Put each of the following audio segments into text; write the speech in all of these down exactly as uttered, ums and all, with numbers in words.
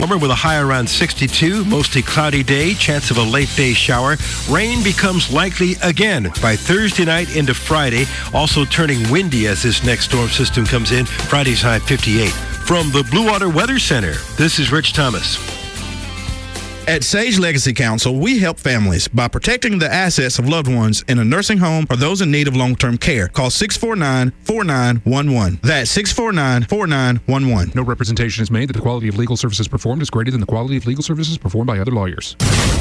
Warmer with a high around sixty-two, mostly cloudy day, chance of a late day shower. Rain becomes likely again by Thursday night into Friday, also turning windy as this next storm system comes in. Friday's high fifty-eight. From the Blue Water Weather Center, this is Rich Thomas. At Sage Legacy Council, we help families by protecting the assets of loved ones in a nursing home or those in need of long-term care. Call six four nine, four nine one one. That's six four nine, four nine one one. No representation is made that the quality of legal services performed is greater than the quality of legal services performed by other lawyers.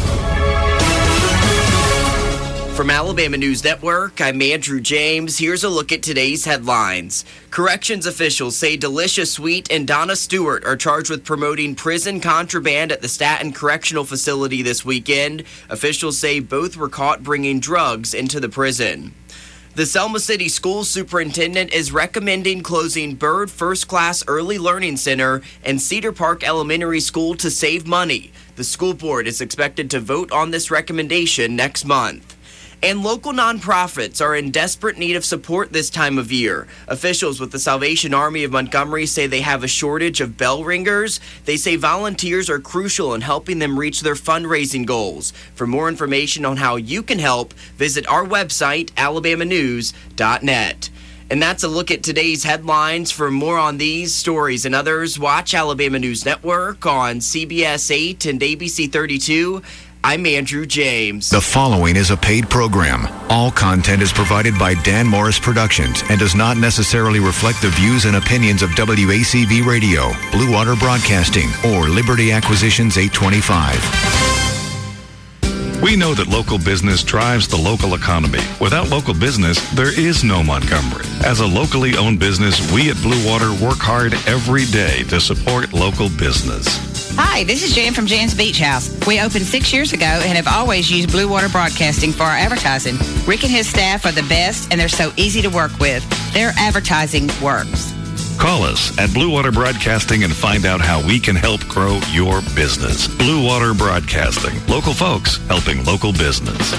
From Alabama News Network, I'm Andrew James. Here's a look at today's headlines. Corrections officials say Delisha Sweet and Donna Stewart are charged with promoting prison contraband at the Staten Correctional Facility this weekend. Officials say both were caught bringing drugs into the prison. The Selma City School Superintendent is recommending closing Byrd First Class Early Learning Center and Cedar Park Elementary School to save money. The school board is expected to vote on this recommendation next month. And local nonprofits are in desperate need of support this time of year. Officials with the Salvation Army of Montgomery say they have a shortage of bell ringers. They say volunteers are crucial in helping them reach their fundraising goals. For more information on how you can help, visit our website, alabama news dot net. And that's a look at today's headlines. For more on these stories and others, watch Alabama News Network on C B S eight and A B C thirty-two. I'm Andrew James. The following is a paid program. All content is provided by Dan Morris Productions and does not necessarily reflect the views and opinions of W A C V Radio, Blue Water Broadcasting, or Liberty Acquisitions eight twenty-five. We know that local business drives the local economy. Without local business, there is no Montgomery. As a locally owned business, we at Blue Water work hard every day to support local business. Hi, this is Jan from Jan's Beach House. We opened six years ago and have always used Blue Water Broadcasting for our advertising. Rick and his staff are the best, and they're so easy to work with. Their advertising works. Call us at Blue Water Broadcasting and find out how we can help grow your business. Blue Water Broadcasting. Local folks helping local business.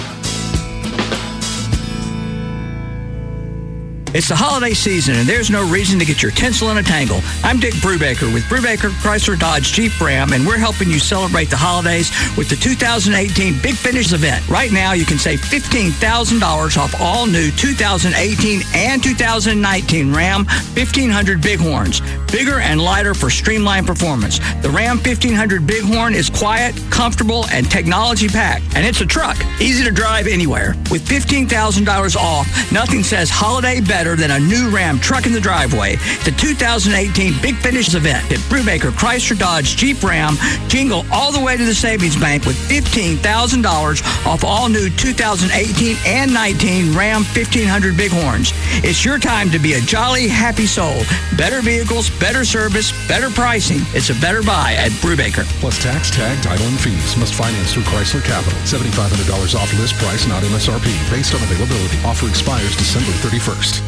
It's the holiday season, and there's no reason to get your tinsel in a tangle. I'm Dick Brubaker with Brubaker Chrysler Dodge Jeep Ram, and we're helping you celebrate the holidays with the two thousand eighteen Big Finish event. Right now, you can save fifteen thousand dollars off all new two thousand eighteen and two thousand nineteen Ram fifteen hundred Bighorns. Bigger and lighter for streamlined performance. The Ram fifteen hundred Bighorn is quiet, comfortable, and technology-packed, and it's a truck, easy to drive anywhere. With fifteen thousand dollars off, nothing says holiday better than a new Ram truck in the driveway. The two thousand eighteen Big Finish event at Brubaker Chrysler Dodge Jeep Ram. Jingle all the way to the savings bank with fifteen thousand dollars off all new two thousand eighteen and nineteen Ram fifteen hundred Bighorns. It's your time to be a jolly, happy soul. Better vehicles, better service, better pricing. It's a better buy at Brubaker. Plus tax, tag, title, and fees. Must finance through Chrysler Capital. seven thousand five hundred dollars off list price, not M S R P. Based on availability. Offer expires December thirty-first.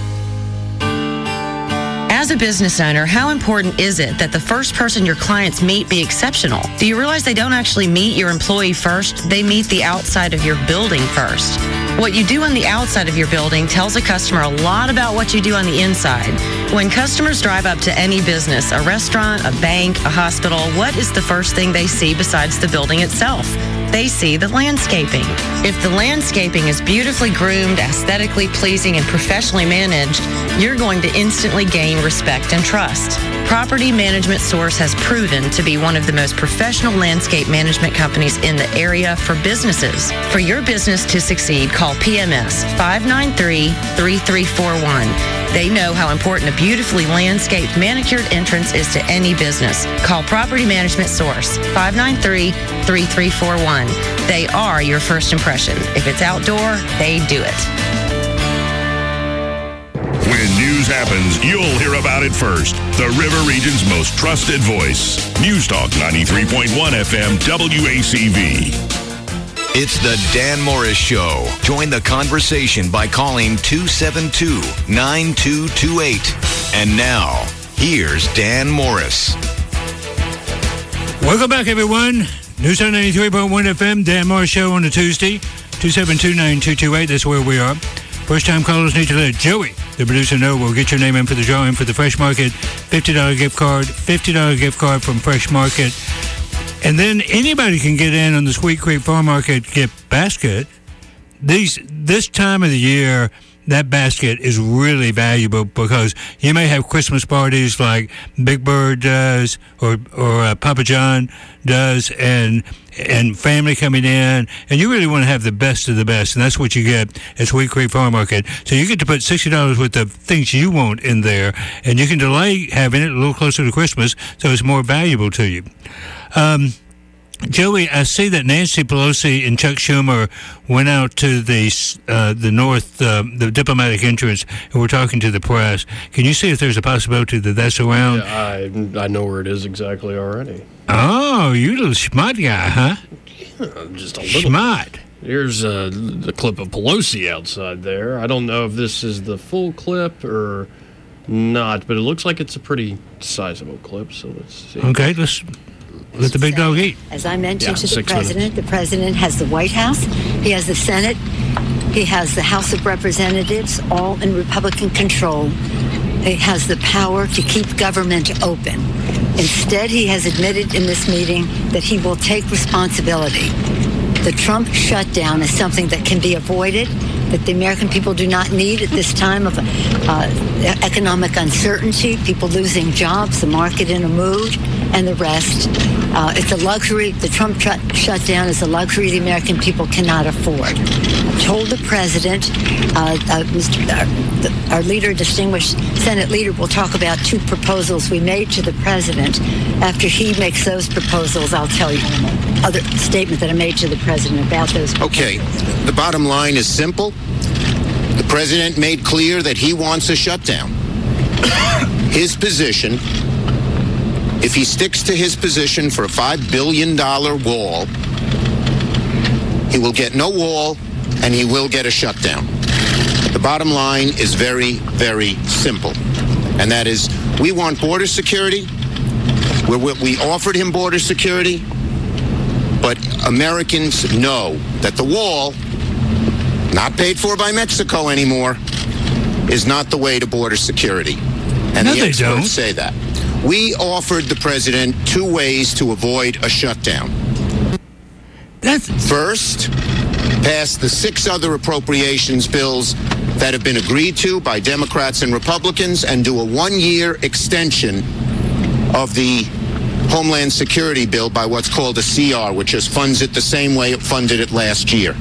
As a business owner, how important is it that the first person your clients meet be exceptional? Do you realize they don't actually meet your employee first? They meet the outside of your building first. What you do on the outside of your building tells a customer a lot about what you do on the inside. When customers drive up to any business, a restaurant, a bank, a hospital, what is the first thing they see besides the building itself? They see the landscaping. If the landscaping is beautifully groomed, aesthetically pleasing, and professionally managed, you're going to instantly gain respect and trust. Property Management Source has proven to be one of the most professional landscape management companies in the area for businesses. For your business to succeed, call P M S five nine three, three three four one. They know how important a beautifully landscaped, manicured entrance is to any business. Call Property Management Source, five nine three, three three four one. They are your first impression. If it's outdoor, they do it. When news happens, you'll hear about it first. The River Region's most trusted voice. News Talk ninety-three point one F M W A C V. It's the Dan Morris Show. Join the conversation by calling two seven two, nine two two eight. And now, here's Dan Morris. Welcome back, everyone. News Talk ninety-three point one F M, Dan Morris Show on a Tuesday. two seven two, nine two two eight, that's where we are. First-time callers need to let Joey, the producer, know. We'll get your name in for the drawing for the Fresh Market fifty dollars gift card. fifty dollars gift card from Fresh Market. And then anybody can get in on the Sweet Creek Farm Market gift basket. These this time of the year, that basket is really valuable because you may have Christmas parties like Big Bird does or or uh, Papa John does, and and family coming in, and you really want to have the best of the best, and that's what you get at Sweet Creek Farm Market. So you get to put sixty dollars worth of things you want in there, and you can delay having it a little closer to Christmas, so it's more valuable to you. Um, Joey, I see that Nancy Pelosi and Chuck Schumer went out to the uh, the north, uh, the diplomatic entrance, and were talking to the press. Can you see if there's a possibility that that's around? Yeah, I I know where it is exactly already. Oh, you little smart guy, huh? Yeah, just a little. Smart. Here's uh, the clip of Pelosi outside there. I don't know if this is the full clip or not, but it looks like it's a pretty sizable clip, so let's see. Okay, let's... Let the big dog eat. As I mentioned yeah, to the president, minutes. the president has the White House, he has the Senate, he has the House of Representatives, all in Republican control. He has the power to keep government open. Instead, he has admitted in this meeting that he will take responsibility. The Trump shutdown is something that can be avoided, that the American people do not need at this time of uh, economic uncertainty, people losing jobs, the market in a mood, and the rest. Uh, it's a luxury. The Trump sh- shutdown is a luxury the American people cannot afford. I told the president, uh, uh, Mister Our, the, our leader, distinguished Senate leader, will talk about two proposals we made to the president. After he makes those proposals, I'll tell you other statement that I made to the president about those proposals. Okay, the bottom line is simple. The president made clear that he wants a shutdown. His position, if he sticks to his position for a five billion dollars wall, he will get no wall and he will get a shutdown. The bottom line is very, very simple. And that is, we want border security. We're, we offered him border security. But Americans know that the wall, not paid for by Mexico anymore, is not the way to border security. And no, the they experts don't. say that. We offered the president two ways to avoid a shutdown. That's... First, pass the six other appropriations bills that have been agreed to by Democrats and Republicans and do a one-year extension of the Homeland Security bill by what's called a C R, which just funds it the same way it funded it last year.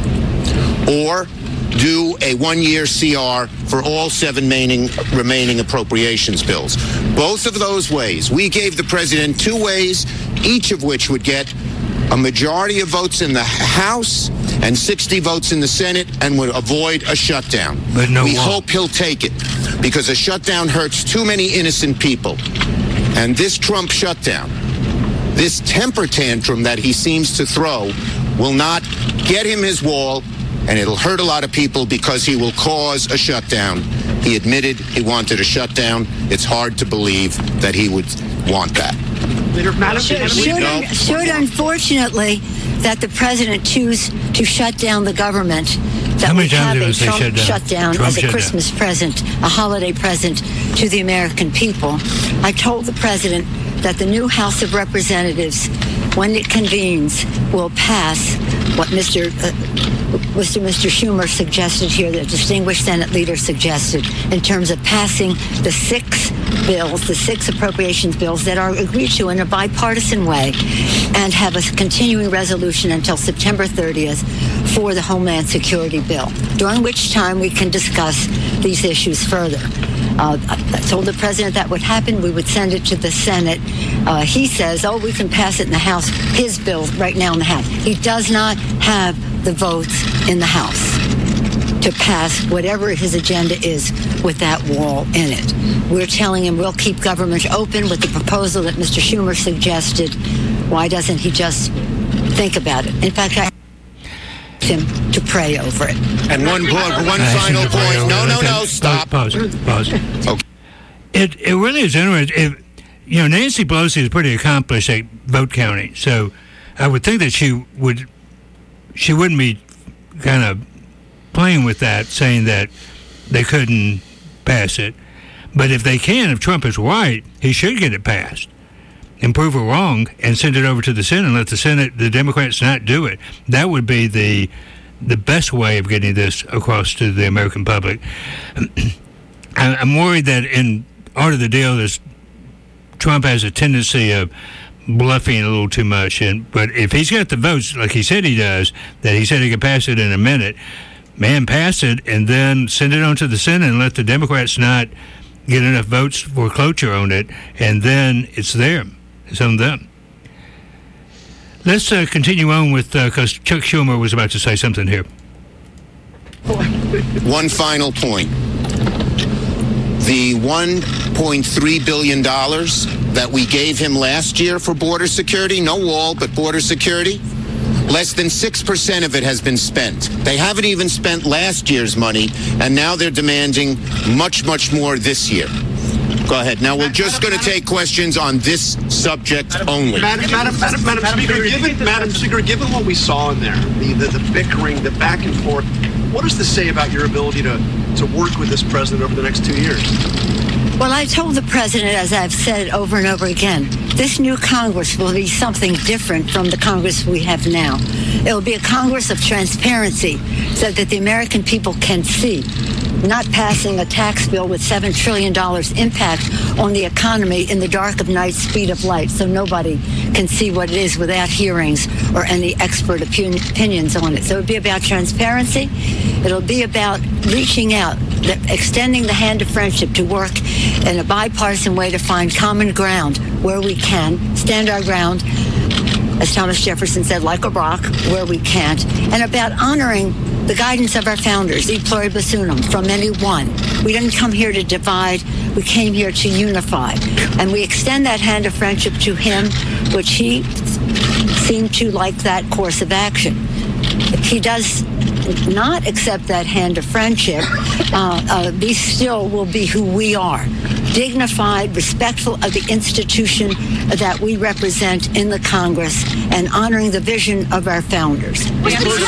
Or do a one-year C R for all seven remaining, remaining appropriations bills. Both of those ways, we gave the president two ways, each of which would get a majority of votes in the House and sixty votes in the Senate and would avoid a shutdown. But no we one. hope he'll take it because a shutdown hurts too many innocent people. And this Trump shutdown, this temper tantrum that he seems to throw, will not get him his wall, and it'll hurt a lot of people because he will cause a shutdown. He admitted he wanted a shutdown. It's hard to believe that he would want that. Should, should, should unfortunately that the president choose to shut down the government, that How many we have times a did they Trump shut down? shutdown Trump as a shut Christmas present, a holiday present to the American people. I told the president that the new House of Representatives, when it convenes, will pass what Mister Uh, Mister Mister Schumer suggested here, the distinguished Senate leader suggested, in terms of passing the six bills, the six appropriations bills that are agreed to in a bipartisan way, and have a continuing resolution until September thirtieth for the Homeland Security bill, during which time we can discuss these issues further. Uh, I told the president that would happen. We would send it to the Senate. Uh, he says, oh, we can pass it in the House, his bill right now in the House. He does not have the votes in the House to pass whatever his agenda is with that wall in it. We're telling him we'll keep government open with the proposal that Mister Schumer suggested. Why doesn't he just think about it? In fact, I him to pray over it. And one, one final point. No, no, no, stop. Pause, pause. Okay. It, it really is interesting. It, you know, Nancy Pelosi is pretty accomplished at vote counting, so I would think that she would, she wouldn't be kind of playing with that, saying that they couldn't pass it. But if they can, if Trump is right, he should get it passed. and prove her wrong and send it over to the Senate and let the Senate, the Democrats, not do it. That would be the the best way of getting this across to the American public. I'm worried that in part of the deal is Trump has a tendency of bluffing a little too much. And but if he's got the votes, like he said he does, that he said he could pass it in a minute, man, pass it and then send it on to the Senate and let the Democrats not get enough votes for cloture on it, and then it's there. It's on them. Let's uh, continue on with, because uh, Chuck Schumer was about to say something here. One final point. The one point three billion dollars that we gave him last year for border security, no wall, but border security, less than six percent of it has been spent. They haven't even spent last year's money, and now they're demanding much, much more this year. Go ahead. Now, we're just going to take questions on this subject only. Madam, Madam, Madam, Madam Speaker, given, Madam Speaker, given what we saw in there, the, the, the bickering, the back and forth, what does this say about your ability to, to work with this president over the next two years? Well, I told the president, as I've said over and over again, this new Congress will be something different from the Congress we have now. It will be a Congress of transparency so that the American people can see, not passing a tax bill with seven trillion dollars impact on the economy in the dark of night, speed of light, so nobody can see what it is without hearings or any expert opinion, opinions on it. So it will be about transparency. It'll be about reaching out, the, extending the hand of friendship to work in a bipartisan way to find common ground where we can, stand our ground, as Thomas Jefferson said, like a rock, where we can't, and about honoring the guidance of our founders, e pluribus unum, from any one. We didn't come here to divide, we came here to unify. And we extend that hand of friendship to him, which he seemed to like that course of action. If he does not accept that hand of friendship, uh, uh, Be Still will be who we are. Dignified, respectful of the institution that we represent in the Congress, and honoring the vision of our founders. Man,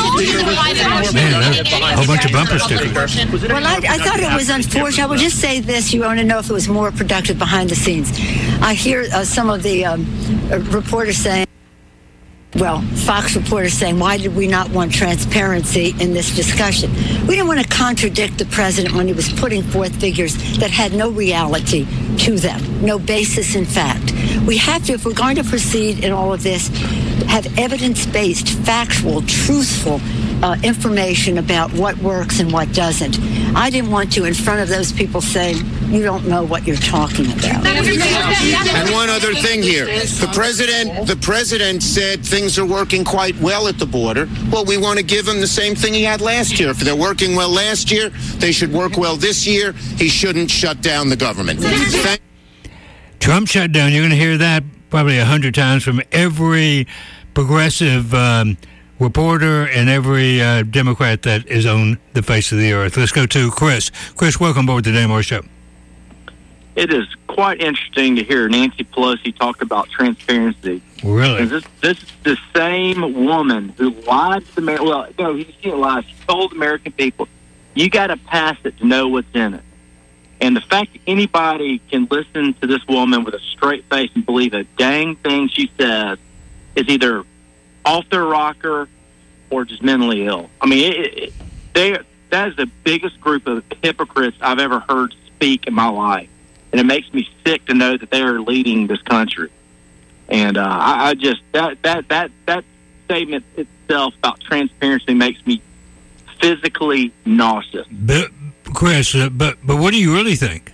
a whole bunch of bumper stickers. Well, I, I thought it was unfortunate. I will just say this. You want to know if it was more productive behind the scenes. I hear uh, some of the um, uh, reporters saying, well, Fox reporters saying, why did we not want transparency in this discussion? We didn't want to contradict the president when he was putting forth figures that had no reality to them, no basis in fact. We have to, if we're going to proceed in all of this, have evidence-based, factual, truthful uh, information about what works and what doesn't. I didn't want to, in front of those people, saying, you don't know what you're talking about. And one other thing here. The president, the president said things are working quite well at the border. Well, we want to give him the same thing he had last year. If they're working well last year, they should work well this year. He shouldn't shut down the government. Thank- Trump shut down. You're going to hear that probably a hundred times from every progressive um, reporter and every uh, Democrat that is on the face of the earth. Let's go to Chris. Chris, welcome aboard the Dan Morris Show. It is quite interesting to hear Nancy Pelosi talk about transparency. Really? This, this is the same woman who lied to the American. Well, no, she didn't lie. She told the American people, you got to pass it to know what's in it. And the fact that anybody can listen to this woman with a straight face and believe a dang thing she says is either off their rocker or just mentally ill. I mean, it, it, they that is the biggest group of hypocrites I've ever heard speak in my life. And it makes me sick to know that they are leading this country. And uh, I, I just, that, that, that, that statement itself about transparency makes me physically nauseous. But, Chris, uh, but but what do you really think?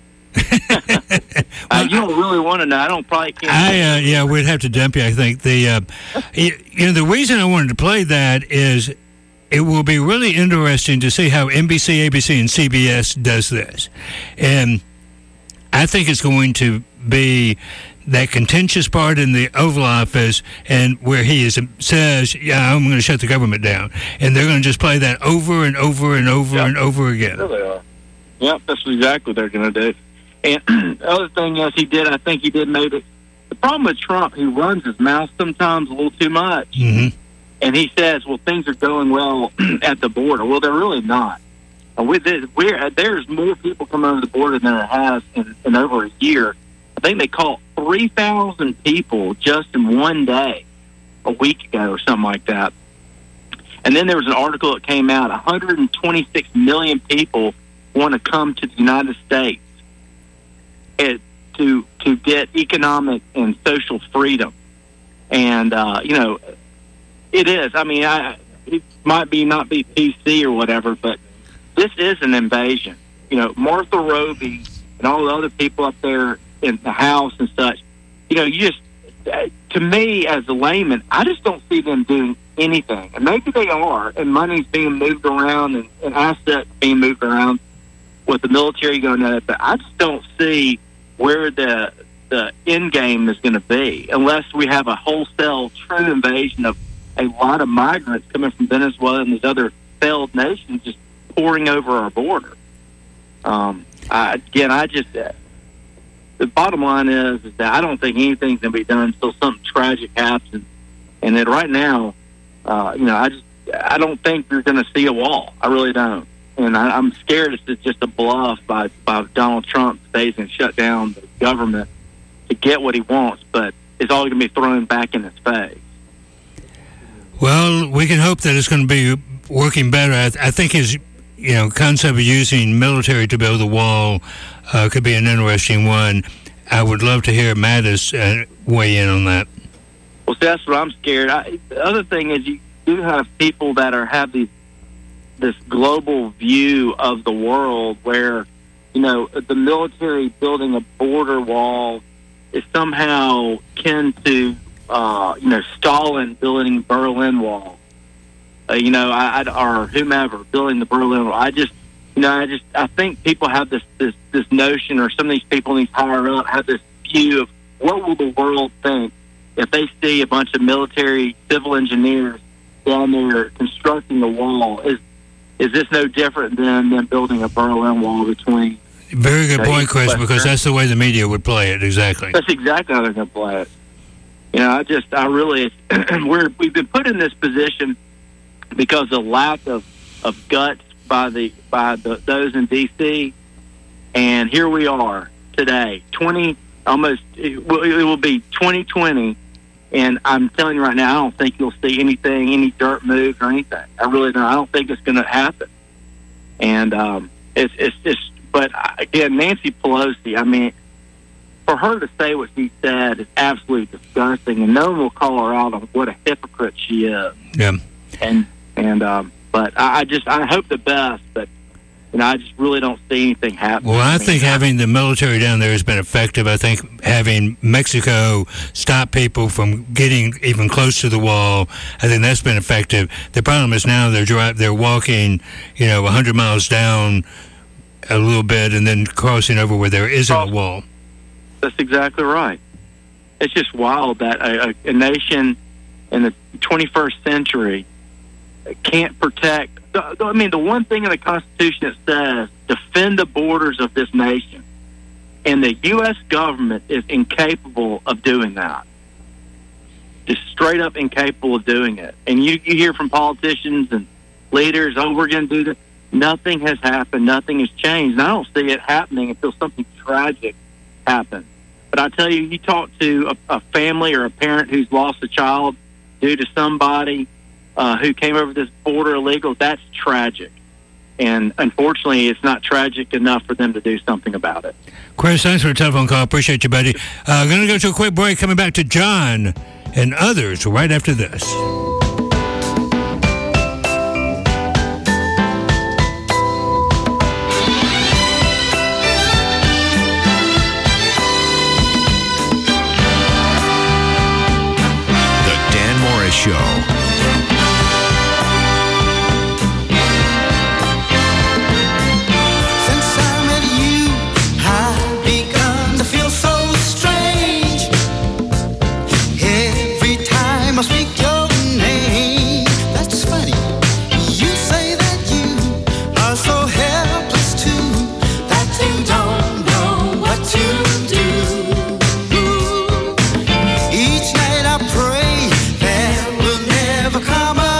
uh, you don't really want to know. I don't probably can't. I, uh, yeah, we'd have to dump you, I think. The uh, you, you know, the reason I wanted to play that is it will be really interesting to see how N B C, A B C, and C B S does this. And I think it's going to be that contentious part in the Oval Office, and where he is, says, yeah, I'm going to shut the government down. And they're going to just play that over and over and over yep. and over again. There they are. Yep, that's exactly what they're going to do. And the other thing, yes, he did, I think he did make it. The problem with Trump, he runs his mouth sometimes a little too much. Mm-hmm. And he says, well, things are going well at the border. Well, they're really not. And with this, we're, there's more people coming over the border than there has in, in over a year. I think they caught three thousand people just in one day a week ago or something like that. And then there was an article that came out, one hundred twenty-six million people want to come to the United States it, to to get economic and social freedom. And, uh, you know, it is. I mean, I, it might be not be P C or whatever, but this is an invasion. You know, Martha Roby and all the other people up there in the House and such, you know, you just, to me as a layman, I just don't see them doing anything. And maybe they are, and money's being moved around and, and assets being moved around with the military going at it, but I just don't see where the the end game is going to be unless we have a wholesale true invasion of a lot of migrants coming from Venezuela and these other failed nations just pouring over our border. Um, I, again, I just, uh, the bottom line is, is that I don't think anything's going to be done until something tragic happens. And then right now, uh, you know, I just, I don't think you're going to see a wall. I really don't. And I, I'm scared it's just a bluff by, by Donald Trump that he's going to shut down the government to get what he wants, but it's all going to be thrown back in his face. Well, we can hope that it's going to be working better. I, th- I think his, you know, concept of using military to build a wall uh, could be an interesting one. I would love to hear Mattis uh, weigh in on that. Well, see, that's what I'm scared. I, the other thing is you do have people that are have these this global view of the world where, you know, the military building a border wall is somehow kin to, uh, you know, Stalin building Berlin Wall, uh, you know, I, I, or whomever building the Berlin Wall. I just, you know, I just, I think people have this, this, this notion, or some of these people in these higher up have this view of what will the world think if they see a bunch of military civil engineers down there constructing the wall. Is is this no different than them building a Berlin Wall between? Very good point, Chris, because that's the way the media would play it, exactly. That's exactly how they're going to play it. You know, I just, I really, we're, we've been put in this position because of lack of, of guts by the by the, those in D C, and here we are today, twenty, almost, it will, it will be twenty twenty, and I'm telling you right now, I don't think you'll see anything, any dirt moved or anything. I really don't. I don't think it's going to happen. And um, it's, it's just, but again, Nancy Pelosi, I mean, for her to say what she said is absolutely disgusting, and no one will call her out on what a hypocrite she is. Yeah. And, and, um, but I, I just, I hope the best, but, you know, I just really don't see anything happening. Well, I think having the military down there has been effective. I think having Mexico stop people from getting even close to the wall, I think that's been effective. The problem is now they're dri- they're walking, you know, one hundred miles down a little bit and then crossing over where there isn't a wall. That's exactly right. It's just wild that a, a nation in the twenty-first century can't protect. I mean, the one thing in the Constitution that says defend the borders of this nation, and the U S government is incapable of doing that. Just straight up incapable of doing it. And you, you hear from politicians and leaders, oh, we're going to do this. Nothing has happened. Nothing has changed. And I don't see it happening until something tragic happens. But I tell you, you talk to a, a family or a parent who's lost a child due to somebody uh, who came over this border illegal, that's tragic. And unfortunately, it's not tragic enough for them to do something about it. Chris, thanks for the telephone call. Appreciate you, buddy. Uh, going to go to a quick break. Coming back to John and others right after this. Show. Each night I pray there will never come a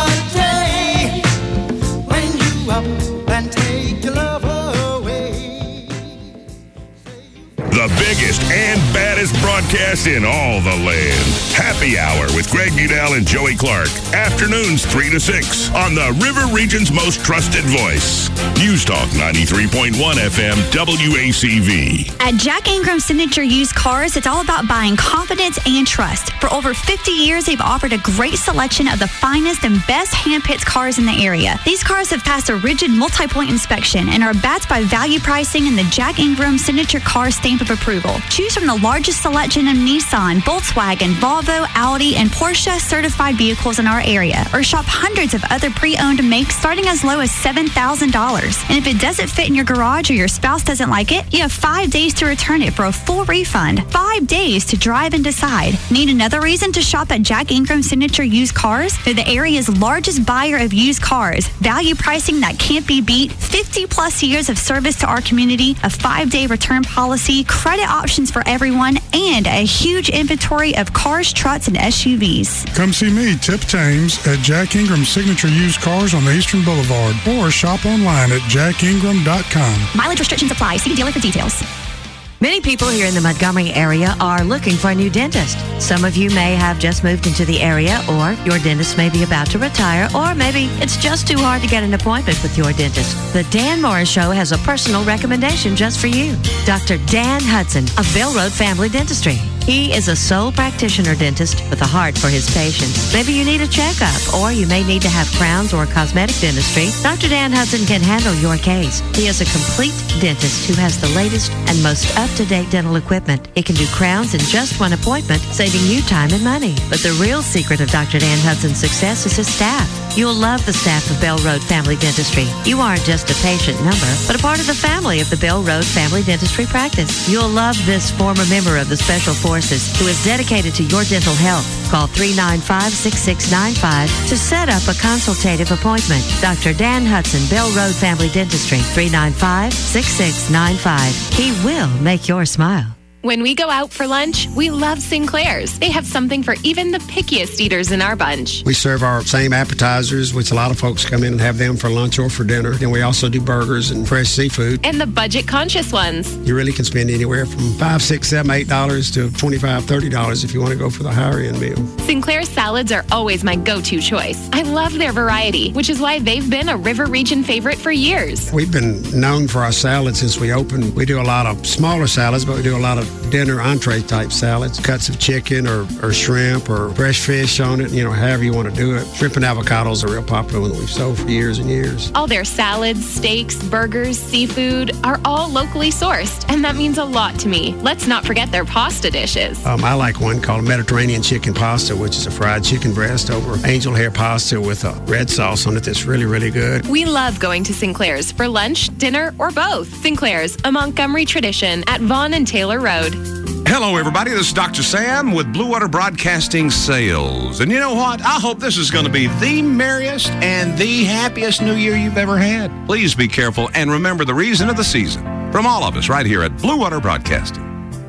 broadcast in all the land. Happy Hour with Greg Budell and Joey Clark. Afternoons three to six on the River Region's most trusted voice. News Talk ninety-three point one F M W A C V. At Jack Ingram Signature Used Cars, it's all about buying confidence and trust. For over fifty years, they've offered a great selection of the finest and best hand-picked cars in the area. These cars have passed a rigid multi-point inspection and are backed by value pricing and the Jack Ingram Signature Car stamp of approval. Choose from the largest selection of Nissan, Volkswagen, Volvo, Audi, and Porsche certified vehicles in our area, or shop hundreds of other pre-owned makes starting as low as seven thousand dollars. And if it doesn't fit in your garage or your spouse doesn't like it, you have five days to return it for a full refund. Five days to drive and decide. Need another reason to shop at Jack Ingram Signature Used Cars? They're the area's largest buyer of used cars. Value pricing that can't be beat, fifty plus years of service to our community, a five-day return policy, credit options for everyone, and a huge inventory of cars, trucks, and S U Vs. Come see me, Tip Thames, at Jack Ingram Signature Used Cars on the Eastern Boulevard, or shop online at jack ingram dot com. Mileage restrictions apply. See dealer for details. Many people here in the Montgomery area are looking for a new dentist. Some of you may have just moved into the area, or your dentist may be about to retire, or maybe it's just too hard to get an appointment with your dentist. The Dan Morris Show has a personal recommendation just for you. Doctor Dan Hudson of Bell Road Family Dentistry. He is a sole practitioner dentist with a heart for his patients. Maybe you need a checkup, or you may need to have crowns or cosmetic dentistry. Doctor Dan Hudson can handle your case. He is a complete dentist who has the latest and most up-to-date dental equipment. He can do crowns in just one appointment, saving you time and money. But the real secret of Doctor Dan Hudson's success is his staff. You'll love the staff of Bell Road Family Dentistry. You aren't just a patient number, but a part of the family of the Bell Road Family Dentistry practice. You'll love this former member of the Special Forces who is dedicated to your dental health. Call three nine five, six six nine five to set up a consultative appointment. Doctor Dan Hudson, Bell Road Family Dentistry, three nine five, six six nine five. He will make your smile. When we go out for lunch, we love Sinclair's. They have something for even the pickiest eaters in our bunch. We serve our same appetizers, which a lot of folks come in and have them for lunch or for dinner. Then we also do burgers and fresh seafood. And the budget-conscious ones. You really can spend anywhere from five, six, seven, eight dollars to twenty-five, thirty dollars if you want to go for the higher-end meal. Sinclair's salads are always my go-to choice. I love their variety, which is why they've been a River Region favorite for years. We've been known for our salads since we opened. We do a lot of smaller salads, but we do a lot of dinner entree type salads, cuts of chicken or, or shrimp or fresh fish on it, you know, however you want to do it. Shrimp and avocados are real popular that we've sold for years and years. All their salads, steaks, burgers, seafood are all locally sourced, and that means a lot to me. Let's not forget their pasta dishes. Um, I like one called Mediterranean chicken pasta, which is a fried chicken breast over angel hair pasta with a red sauce on it that's really, really good. We love going to Sinclair's for lunch, dinner, or both. Sinclair's, a Montgomery tradition at Vaughn and Taylor Road. Hello, everybody. This is Doctor Sam with Blue Water Broadcasting Sales. And you know what? I hope this is going to be the merriest and the happiest new year you've ever had. Please be careful and remember the reason of the season. From all of us right here at Blue Water Broadcasting.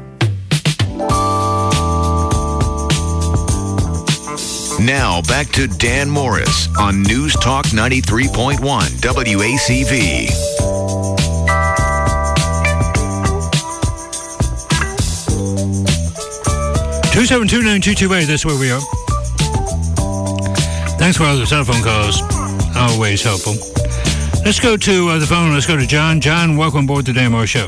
Now, back to Dan Morris on News Talk ninety-three point one W A C V. two seven two, nine two two eight, that's where we are. Thanks for all the telephone calls. Always helpful. Let's go to uh, the phone. Let's go to John. John, welcome aboard the Dan Morris Show.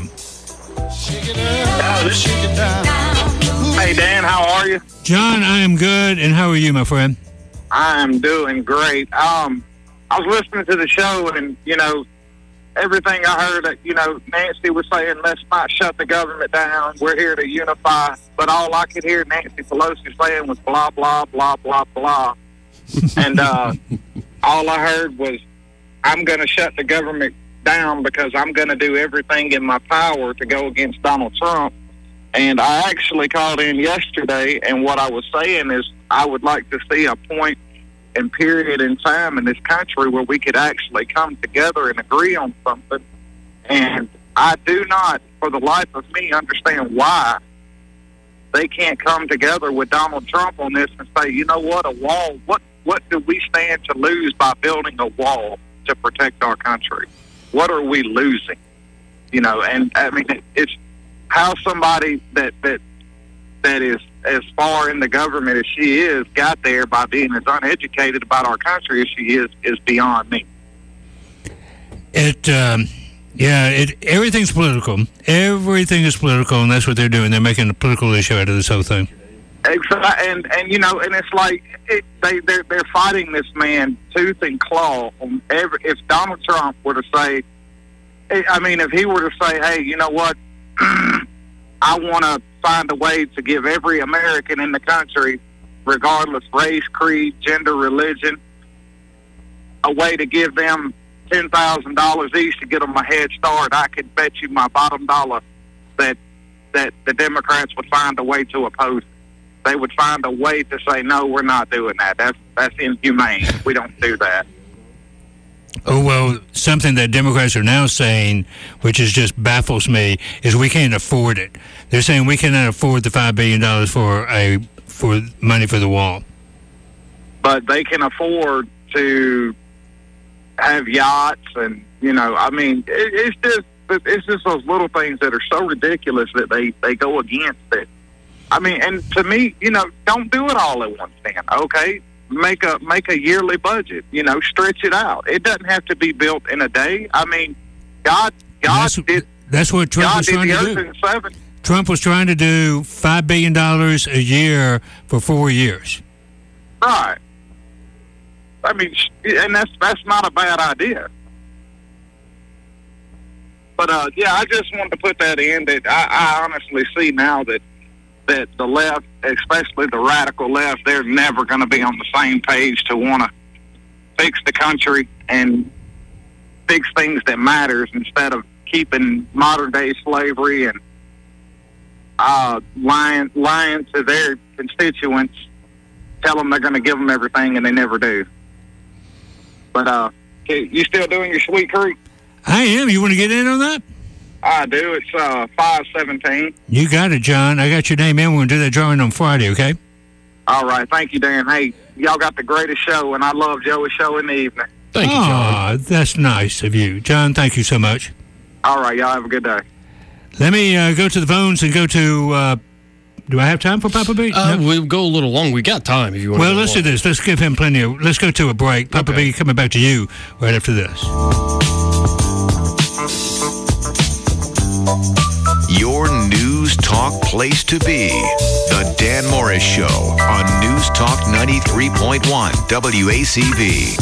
Hey, Dan, how are you? John, I am good, and how are you, my friend? I'm doing great. Um, I was listening to the show, and, you know, everything I heard, that, you know, Nancy was saying, let's not shut the government down. We're here to unify. But all I could hear Nancy Pelosi saying was blah, blah, blah, blah, blah. and uh, all I heard was, I'm going to shut the government down because I'm going to do everything in my power to go against Donald Trump. And I actually called in yesterday, and what I was saying is I would like to see a point and period in time in this country where we could actually come together and agree on something. And I do not, for the life of me, understand why they can't come together with Donald Trump on this and say, you know what, a wall, what, what do we stand to lose by building a wall to protect our country? What are we losing? You know, and I mean, it's how somebody that, that that is as far in the government as she is got there by being as uneducated about our country as she is is beyond me. It, um, yeah, it everything's political. Everything is political, and that's what they're doing. They're making a political issue out of this whole thing. Exactly, and and you know, and it's like it, they they're they're fighting this man tooth and claw on every. If Donald Trump were to say, I mean, if he were to say, hey, you know what, I want to find a way to give every American in the country, regardless race, creed, gender, religion, a way to give them ten thousand dollars each to get them a head start, I could bet you my bottom dollar that that the Democrats would find a way to oppose it. They would find a way to say, no, we're not doing that. That's that's inhumane. We don't do that. Oh, well, something that Democrats are now saying, which is just baffles me, is we can't afford it. They're saying we cannot afford the five billion dollars for a for money for the wall. But they can afford to have yachts and, you know, I mean, it, it's just it's just those little things that are so ridiculous that they, they go against it. I mean, and to me, you know, don't do it all at one stand, okay? Make a make a yearly budget, you know, stretch it out. It doesn't have to be built in a day. I mean, God, God that's, did. That's what Trump God was did trying the to earth do. in seven. Trump was trying to do five billion dollars a year for four years. Right. I mean, and that's that's not a bad idea. But uh, yeah, I just wanted to put that in that I, I honestly see now that. that the left, especially the radical left, they're never going to be on the same page to want to fix the country and fix things that matters instead of keeping modern-day slavery and uh, lying, lying to their constituents, tell them they're going to give them everything, and they never do. But uh, you still doing your Sweet Creek? I am. You want to get in on that? I do. It's uh, five seventeen. You got it, John. I got your name in. We're going to do that drawing on Friday, okay? All right. Thank you, Dan. Hey, y'all got the greatest show, and I love Joey's show in the evening. Thank you, John. Oh, that's nice of you. John, thank you so much. All right. Y'all have a good day. Let me uh, go to the phones and go to... Uh, do I have time for Papa B? Uh, no? We'll go a little long. We got time if you want well, to Well, let's do this. Let's give him plenty of... Let's go to a break. Papa okay. B, coming back to you right after this. Your News Talk place to be. The Dan Morris Show on News Talk ninety-three point one W A C V.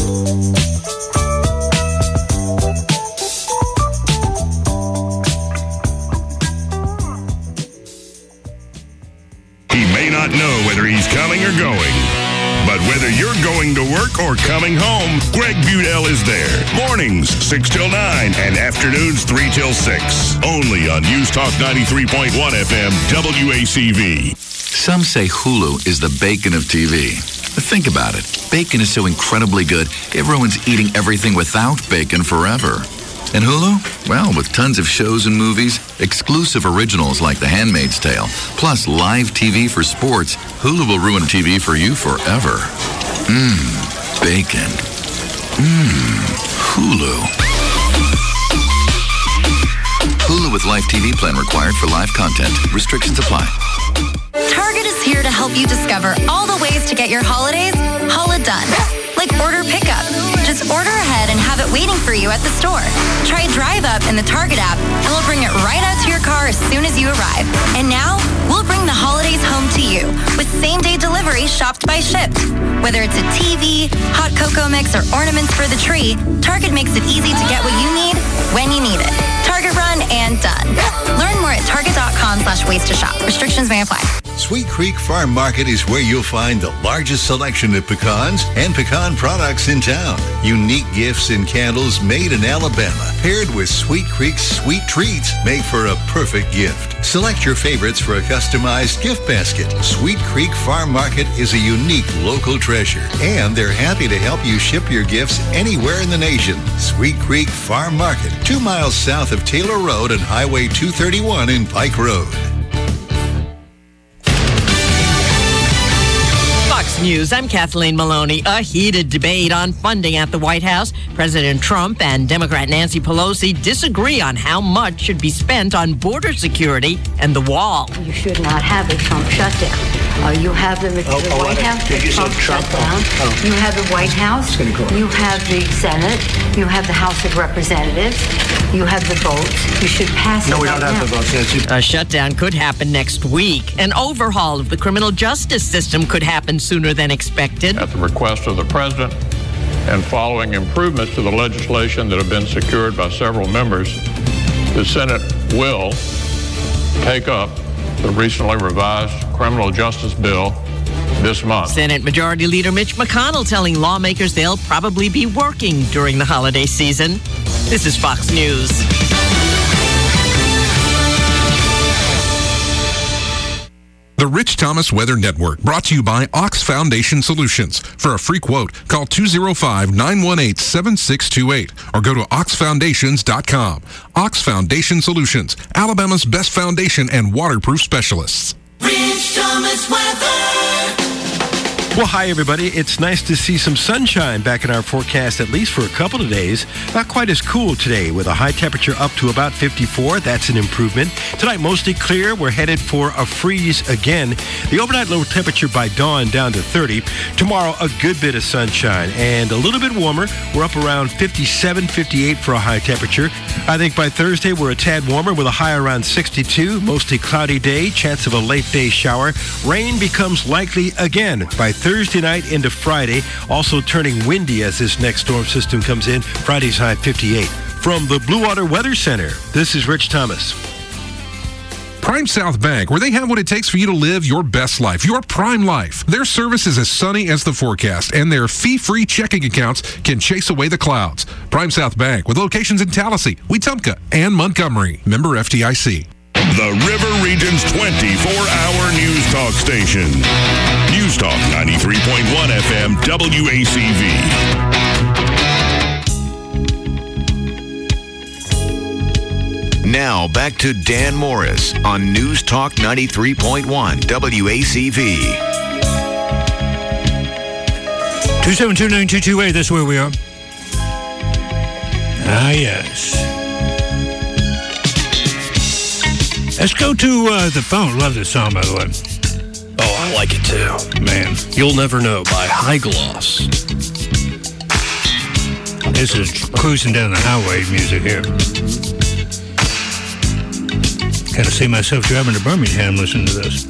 He may not know whether he's coming or going. But whether you're going to work or coming home, Greg Budell is there. Mornings, six till nine, and afternoons, three till six. Only on News Talk ninety-three point one F M, W A C V. Some say Hulu is the bacon of T V. But think about it. Bacon is so incredibly good, everyone's eating everything without bacon forever. And Hulu? Well, with tons of shows and movies, exclusive originals like The Handmaid's Tale, plus live T V for sports, Hulu will ruin T V for you forever. Mmm, bacon. Mmm, Hulu. Hulu with live T V plan required for live content. Restrictions apply. Target is here to help you discover all the ways to get your holidays holla done. Like order pickup. Just order ahead and have it waiting for you at the store. Try Drive Up in the Target app and we'll bring it right out to your car as soon as you arrive. And now, we'll bring the holidays home to you with same-day delivery shopped by Shipt. Whether it's a T V, hot cocoa mix, or ornaments for the tree, Target makes it easy to get what you need when you need it. Target run and done. Learn more at target.com slash ways to shop. Restrictions may apply. Sweet Creek Farm Market is where you'll find the largest selection of pecans and pecan products in town. Unique gifts and candles made in Alabama, paired with Sweet Creek's sweet treats, make for a perfect gift. Select your favorites for a customized gift basket. Sweet Creek Farm Market is a unique local treasure, and they're happy to help you ship your gifts anywhere in the nation. Sweet Creek Farm Market, two miles south of Taylor Road and Highway two thirty-one in Pike Road. Fox News, I'm Kathleen Maloney. A heated debate on funding at the White House. President Trump and Democrat Nancy Pelosi disagree on how much should be spent on border security and the wall. You should not have a Trump shutdown. Uh, you have the, the oh, White oh, House, the Trump, Trump shutdown. Oh, oh. You have the White House. You have the Senate. You have the House of Representatives. You have the votes. You should pass no, it we right don't have now. the votes. Yes, A shutdown could happen next week. An overhaul of the criminal justice system could happen sooner than expected. At the request of the president and following improvements to the legislation that have been secured by several members, the Senate will take up the recently revised criminal justice bill this month. Senate Majority Leader Mitch McConnell telling lawmakers they'll probably be working during the holiday season. This is Fox News. The Rich Thomas Weather Network, brought to you by Ox Foundation Solutions. For a free quote, call two oh five, nine one eight, seven six two eight or go to ox foundations dot com. Ox Foundation Solutions, Alabama's best foundation and waterproof specialists. Rich Thomas Weather. Well, hi, everybody. It's nice to see some sunshine back in our forecast, at least for a couple of days. Not quite as cool today, with a high temperature up to about fifty-four. That's an improvement. Tonight, mostly clear. We're headed for a freeze again. The overnight low temperature by dawn down to thirty. Tomorrow, a good bit of sunshine and a little bit warmer. We're up around fifty-seven, fifty-eight for a high temperature. I think by Thursday, we're a tad warmer with a high around sixty-two. Mostly cloudy day, chance of a late day shower. Rain becomes likely again by Thursday night into Friday, also turning windy as this next storm system comes in. Friday's high fifty-eight. From the Blue Water Weather Center, this is Rich Thomas. Prime South Bank, where they have what it takes for you to live your best life, your prime life. Their service is as sunny as the forecast, and their fee-free checking accounts can chase away the clouds. Prime South Bank, with locations in Tallahassee, Wetumpka, and Montgomery. Member F D I C. The River Region's twenty-four hour news talk station. News Talk ninety-three point one F M W A C V. Now back to Dan Morris on News Talk ninety-three point one W A C V. two seven two, nine two two eight, that's where we are. Ah, yes. Let's go to uh, the phone. Love this song, by the way. Oh, I like it too. Man. You'll Never Know by High Gloss. This is cruising down the highway music here. Kind of see myself driving to Birmingham listening to this.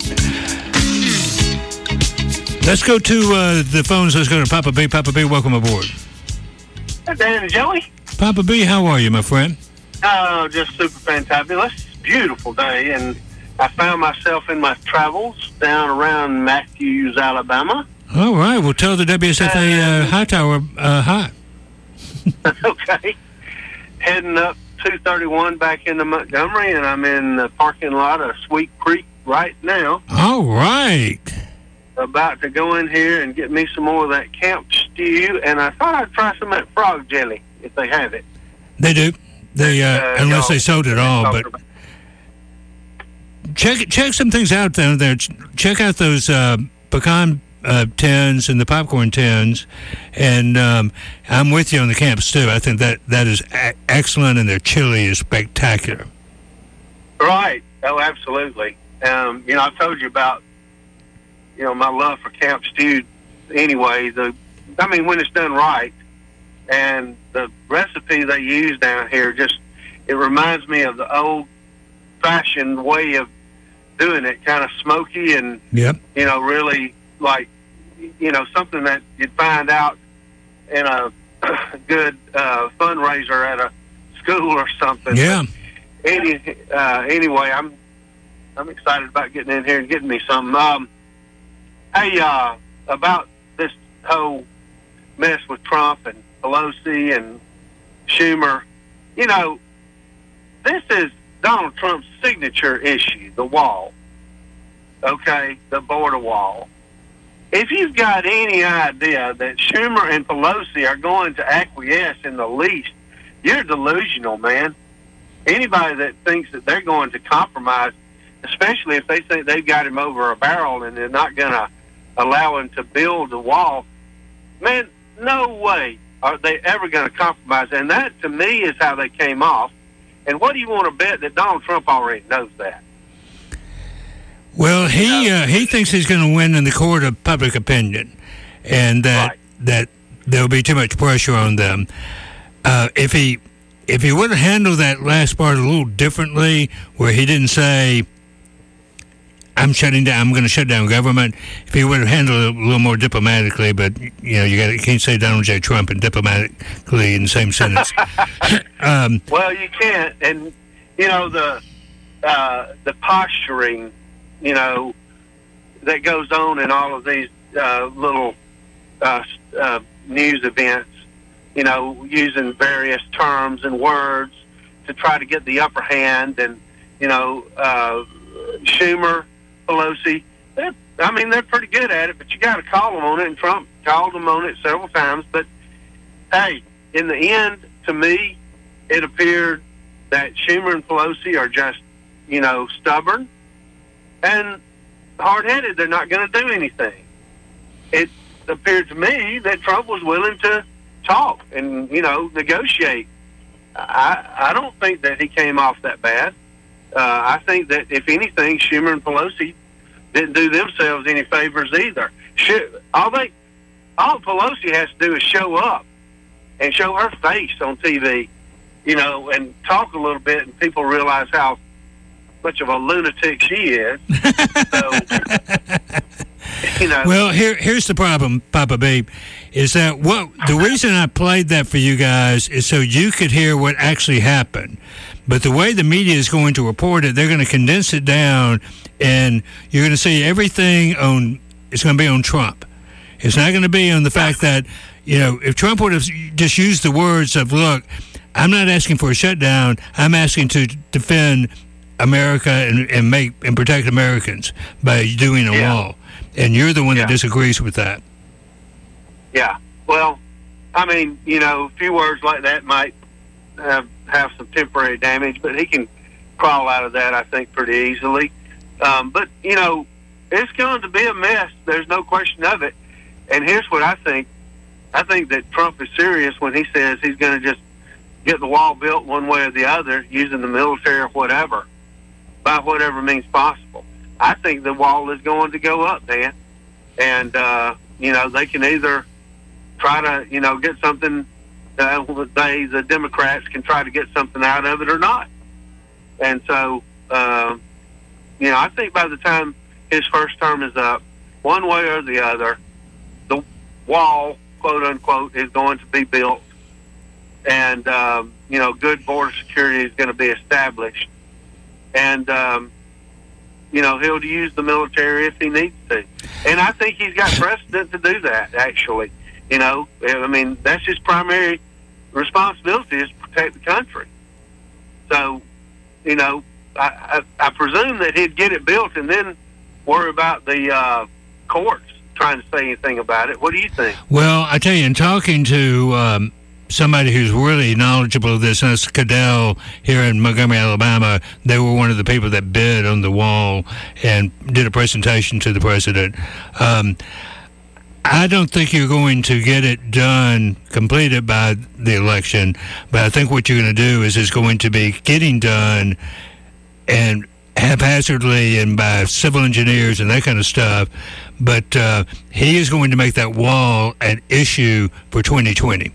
Let's go to uh, the phones. Let's go to Papa B. Papa B, welcome aboard. Hey, Dan and Joey. Papa B, how are you, my friend? Oh, just super fantabulous. Beautiful day, and I found myself in my travels down around Matthews, Alabama. All right. Well, tell the W S F A uh, High Tower uh, hi. Okay. Heading up two thirty-one back into Montgomery, and I'm in the parking lot of Sweet Creek right now. All right. About to go in here and get me some more of that camp stew, and I thought I'd try some of that frog jelly, if they have it. They do. They uh, Uh, unless y'all- they sold it all, but check check some things out down there. Ch- Check out those uh, pecan uh, tins and the popcorn tins, and um, I'm with you on the camp stew. I think that that is a- excellent, and their chili is spectacular. Right. Oh, absolutely. Um, you know, I've told you about, you know, my love for camp stew anyway. The, I mean, when it's done right, and the recipe they use down here just, it reminds me of the old-fashioned way of doing it, kind of smoky and, Yep. you know, really like, you know, something that you'd find out in a good uh, fundraiser at a school or something. Yeah. But any, uh, anyway, I'm I'm excited about getting in here and getting me some. Um, hey, uh, about this whole mess with Trump and Pelosi and Schumer, you know, this is Donald Trump's signature issue, the wall. Okay, the border wall. If you've got any idea that Schumer and Pelosi are going to acquiesce in the least, you're delusional, man. Anybody that thinks that they're going to compromise, especially if they think they've got him over a barrel and they're not going to allow him to build the wall, man, no way are they ever going to compromise. And that, to me, is how they came off. And what do you want to bet that Donald Trump already knows that? Well, he uh, he thinks he's going to win in the court of public opinion, and that right. that there'll be too much pressure on them. Uh, if he if he would have handled that last part a little differently, where he didn't say, "I'm shutting down. I'm going to shut down government." If he would have handled it a little more diplomatically, but you know, you got you can't say Donald J. Trump and diplomatically in the same sentence. um, well, you can't, and you know the uh, the posturing, you know, that goes on in all of these uh, little uh, uh, news events. You know, using various terms and words to try to get the upper hand, and you know, uh, Schumer, Pelosi, I mean, they're pretty good at it, but you got to call them on it, and Trump called them on it several times. But, hey, in the end, to me, it appeared that Schumer and Pelosi are just, you know, stubborn and hard-headed. They're not going to do anything. It appeared to me that Trump was willing to talk and, you know, negotiate. I, I don't think that he came off that bad. Uh, I think that, if anything, Schumer and Pelosi didn't do themselves any favors either. All they, all Pelosi has to do is show up and show her face on T V, you know, and talk a little bit, and people realize how much of a lunatic she is. So, you know. Well, here here's the problem, Papa B, is that what the reason I played that for you guys is so you could hear what actually happened. But the way the media is going to report it, they're going to condense it down, and you're going to see everything on, it's going to be on Trump. It's not going to be on the fact that, you know, if Trump would have just used the words of, look, I'm not asking for a shutdown, I'm asking to defend America and, and make and protect Americans by doing a yeah. wall. And you're the one yeah. that disagrees with that. Yeah. Well, I mean, you know, a few words like that might have, have some temporary damage, but he can crawl out of that, I think, pretty easily. Um, but, you know, it's going to be a mess. There's no question of it. And here's what I think. I think that Trump is serious when he says he's going to just get the wall built one way or the other, using the military or whatever, by whatever means possible. I think the wall is going to go up, Dan. And, uh, you know, they can either try to, you know, get something, uh, they, the Democrats can try to get something out of it or not. And so, uh, you know, I think by the time his first term is up, one way or the other, the wall, quote unquote, is going to be built. And, um, you know, good border security is going to be established. And, um, you know, he'll use the military if he needs to. And I think he's got precedent to do that, actually. You know, I mean, that's his primary responsibility, is to protect the country. So, you know, I, I, I presume that he'd get it built and then worry about the uh, courts trying to say anything about it. What do you think? Well, I tell you, in talking to um, somebody who's really knowledgeable of this, and that's Cadell here in Montgomery, Alabama, they were one of the people that bid on the wall and did a presentation to the president. Um, I don't think you're going to get it done, completed by the election, but I think what you're going to do is it's going to be getting done and haphazardly and by civil engineers and that kind of stuff. But uh, he is going to make that wall an issue for twenty twenty.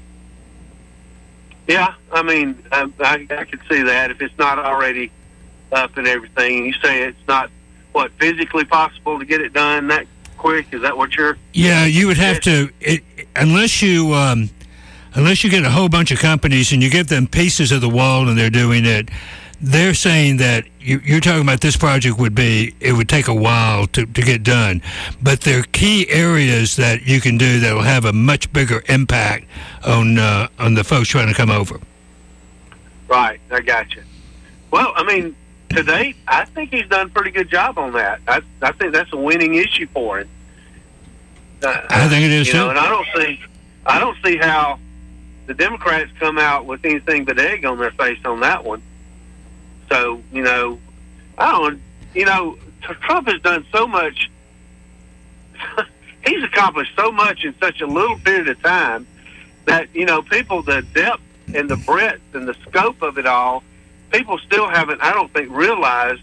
Yeah, I mean, I, I, I could see that if it's not already up and everything. You say it's not, what, physically possible to get it done that quick? Is that what you're... Yeah, you would have to, it, unless you um, unless you get a whole bunch of companies and you give them pieces of the wall and they're doing it, they're saying that you, you're talking about this project would be, it would take a while to, to get done. But there are key areas that you can do that will have a much bigger impact on uh, on the folks trying to come over. Right, I got you. Well, I mean, to date, I think he's done a pretty good job on that. I, I think that's a winning issue for him. Uh, I think it is you too. know, and I don't see, I don't see how the Democrats come out with anything but egg on their face on that one. So, you know, I don't, you know, Trump has done so much, he's accomplished so much in such a little period of time that, you know, people, the depth and the breadth and the scope of it all, people still haven't, I don't think, realized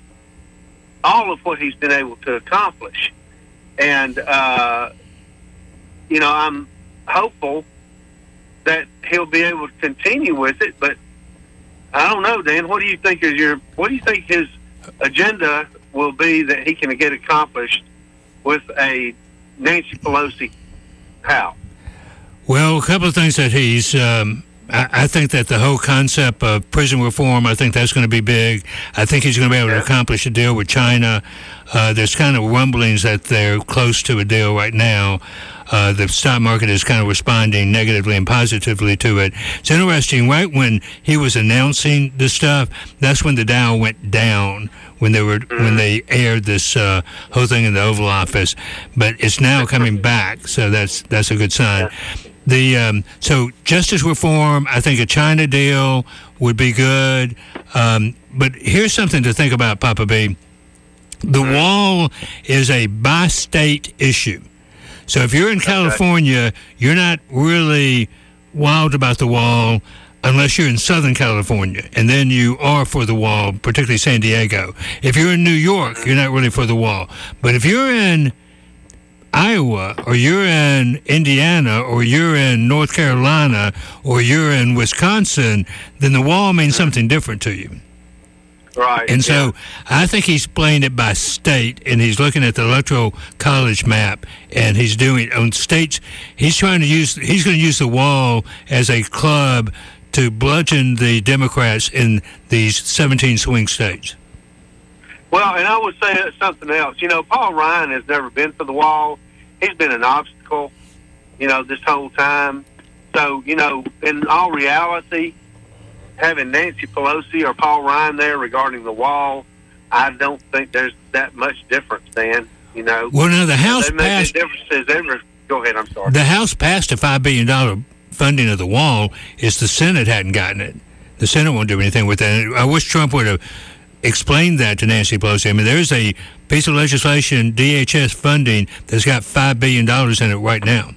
all of what he's been able to accomplish. And, uh, you know, I'm hopeful that he'll be able to continue with it, but I don't know, Dan. What do you think is your, what do you think his agenda will be that he can get accomplished with a Nancy Pelosi House? Well, a couple of things that he's, um, I, I think that the whole concept of prison reform, I think that's going to be big. I think he's going to be able to accomplish a deal with China. Uh, there's kind of rumblings that they're close to a deal right now. Uh, the stock market is kind of responding negatively and positively to it. It's interesting, right when he was announcing this stuff, that's when the Dow went down, when they were when they aired this uh, whole thing in the Oval Office. But it's now coming back, so that's that's a good sign. The um, so justice reform, I think a China deal would be good. Um, but here's something to think about, Papa B. The wall is a bi-state issue. So if you're in California, you're not really wild about the wall unless you're in Southern California, and then you are for the wall, particularly San Diego. If you're in New York, you're not really for the wall. But if you're in Iowa, or you're in Indiana, or you're in North Carolina, or you're in Wisconsin, then the wall means something different to you. Right. And so I think he's playing it by state, and he's looking at the electoral college map, and he's doing on states. He's trying to use. He's going to use the wall as a club to bludgeon the Democrats in these seventeen swing states. Well, and I would say something else. You know, Paul Ryan has never been for the wall. He's been an obstacle, you know, this whole time. So, you know, in all reality, having Nancy Pelosi or Paul Ryan there regarding the wall, I don't think there's that much difference, Dan. You know. Well, now the House there passed. May be differences ever. Go ahead. I'm sorry. The House passed a five billion dollar funding of the wall. It's the Senate hadn't gotten it. The Senate won't do anything with that. I wish Trump would have explained that to Nancy Pelosi. I mean, there's a piece of legislation, D H S funding, that's got five billion dollars in it right now.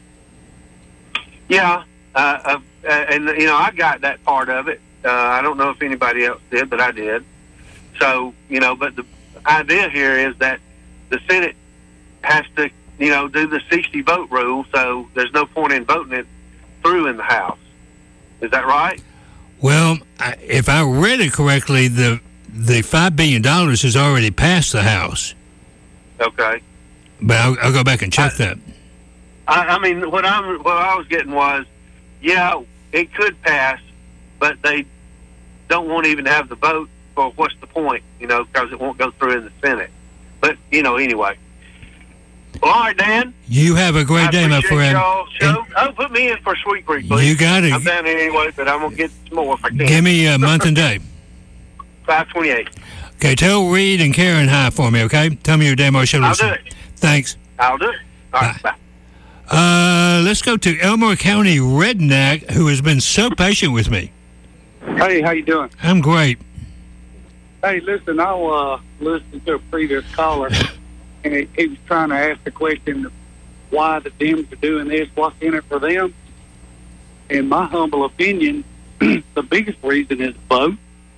Yeah, uh, uh, and you know, I got that part of it. Uh, I don't know if anybody else did, but I did. So, you know, but the idea here is that the Senate has to, you know, do the sixty vote rule, so there's no point in voting it through in the House. Is that right? Well, I, if I read it correctly, the the five billion dollars has already passed the House. Okay. But I'll, I'll go back and check I, that. I, I mean, what I what I was getting was, yeah, it could pass, but they don't want to even have the vote. Well, what's the point? You know, because it won't go through in the Senate. But you know, anyway. Well, all right, Dan. You have a great I day, my friend. Y'all show. Oh, put me in for Sweet Creek, please. You got it. I'm down here anyway, but I'm gonna get some more if I can. Give me a month and day. Five twenty-eight. Okay, tell Reed and Karen hi for me, okay? Tell me your damn Moore show. I'll listen. do it. Thanks. I'll do it. All right, bye. Uh, let's go to Elmore County Redneck, who has been so patient with me. Hey, how you doing? I'm great. Hey, listen, I uh, listened to a previous caller, and he, he was trying to ask the question, why the Dems are doing this, what's in it for them. In my humble opinion, the biggest reason is vote.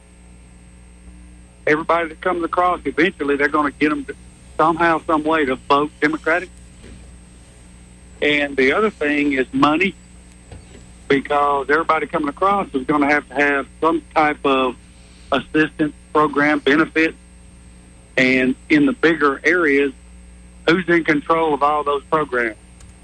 Everybody that comes across, eventually they're going to get them to, somehow, some way to vote Democratic. And the other thing is money, because everybody coming across is going to have to have some type of assistance program, benefit. And in the bigger areas, who's in control of all those programs?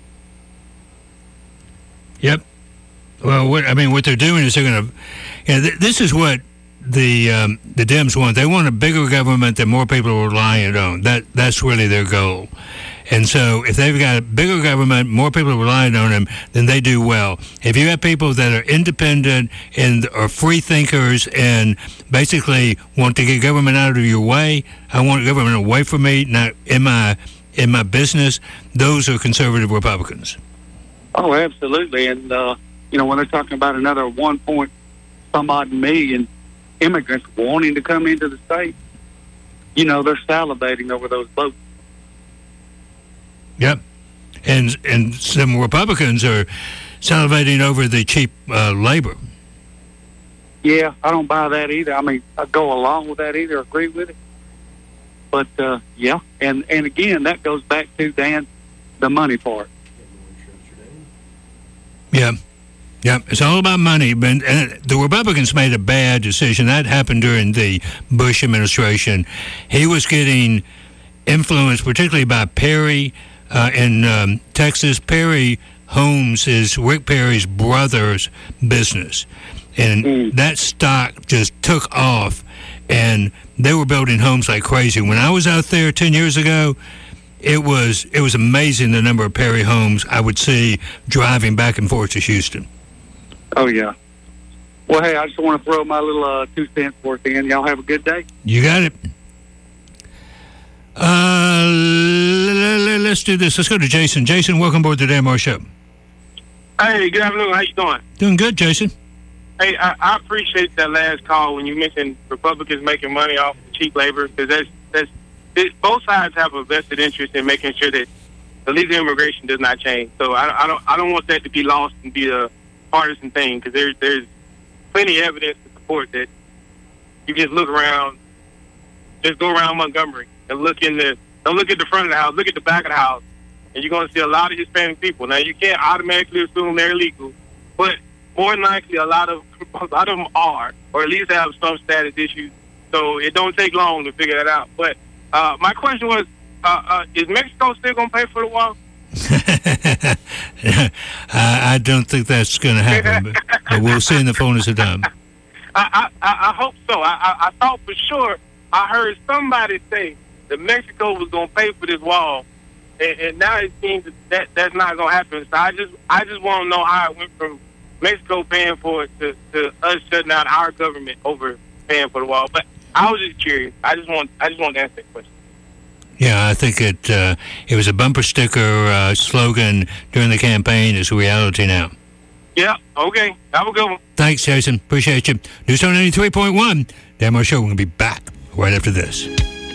Yep. Well, what I mean, what they're doing is they're going to. You know, th- this is what the um, the Dems want. They want a bigger government that more people are reliant on. That that's really their goal. And so, if they've got a bigger government, more people are relying on them, then they do well. If you have people that are independent and are free thinkers and basically want to get government out of your way, I want government away from me, not in my in my business. Those are conservative Republicans. Oh, absolutely. And uh, you know, when they're talking about another one point some odd million immigrants wanting to come into the state, you know, they're salivating over those votes. Yep. and and some Republicans are salivating over the cheap uh, labor. Yeah, I don't buy that either. I mean, I go along with that either, agree with it. But, uh, yeah, and, and again, that goes back to, Dan, the money part. Yeah. Yeah, it's all about money. But uh, the Republicans made a bad decision. That happened during the Bush administration. He was getting influenced, particularly by Perry uh, in um, Texas. Perry Homes is Rick Perry's brother's business. And mm. that stock just took off, and they were building homes like crazy. When I was out there ten years ago, it was it was amazing the number of Perry homes I would see driving back and forth to Houston. Oh, yeah. Well, hey, I just want to throw my little uh, two cents worth in. Y'all have a good day. You got it. Uh, let's do this. Let's go to Jason. Jason, welcome aboard the Dan Moore Show. Hey, good afternoon. How you doing? Doing good, Jason. Hey, I, I appreciate that last call when you mentioned Republicans making money off of cheap labor, because that's that's it, both sides have a vested interest in making sure that illegal immigration does not change. So I, I don't I don't want that to be lost and be a partisan thing, because there's there's plenty of evidence to support that. You just look around, just go around Montgomery and look in the don't look at the front of the house, look at the back of the house, and you're going to see a lot of Hispanic people. Now you can't automatically assume they're illegal, but more than likely, a lot of a lot of them are, or at least have some status issues. So it don't take long to figure that out. But uh, my question was, uh, uh, is Mexico still going to pay for the wall? I, I don't think that's going to happen, but, but we'll see in the fullness of time. I, I, I hope so. I, I, I thought for sure I heard somebody say that Mexico was going to pay for this wall, and, and now it seems that, that that's not going to happen. So I just I just want to know how it went from Mexico paying for it to, to us shutting out our government over paying for the wall. But I was just curious. I just want I just want to ask that question. Yeah, I think it uh, it was a bumper sticker uh, slogan during the campaign. It's a reality now. Yeah, okay. Have a good one. Thanks, Jason. Appreciate you. News Talk ninety-three point one. Dan Moore Show. We're going to be back right after this.